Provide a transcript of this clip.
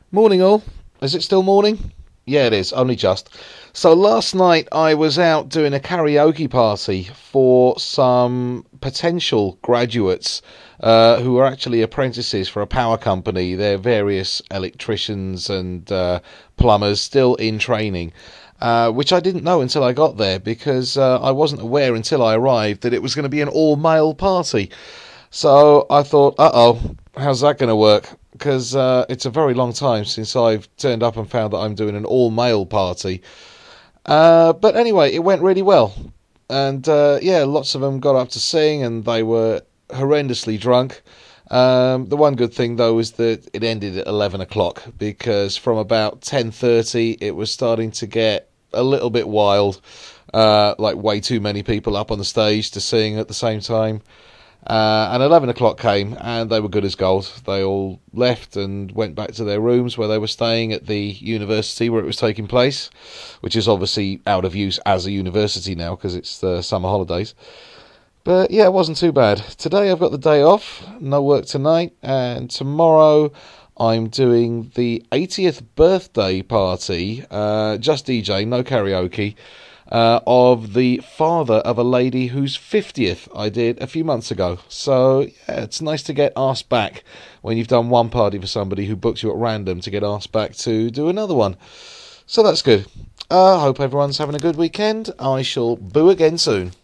Morning all. Is it still morning? Yeah, it is, only just. So last night I was out doing a karaoke party for some potential graduates who are actually apprentices for a power company. They're various electricians and plumbers still in training. Which I didn't know until I got there because I wasn't aware until I arrived that it was going to be an all-male party. So I thought, uh-oh, how's that going to work? Because it's a very long time since I've turned up and found that I'm doing an all-male party. But anyway, it went really well. And yeah, lots of them got up to sing and they were horrendously drunk. The one good thing though is that it ended at 11 o'clock because from about 10:30 it was starting to get a little bit wild. Like way too many people up on the stage to sing at the same time. And 11 o'clock came and they were good as gold. They all left and went back to their rooms where they were staying at the university where it was taking place, which is obviously out of use as a university now because it's the summer holidays. But yeah, it wasn't too bad. Today I've got the day off, no work tonight, and tomorrow I'm doing the 80th birthday party, just DJ, no karaoke, of the father of a lady whose 50th I did a few months ago. So yeah, it's nice to get asked back when you've done one party for somebody who books you at random to get asked back to do another one. So that's good. I hope everyone's having a good weekend. I shall boo again soon.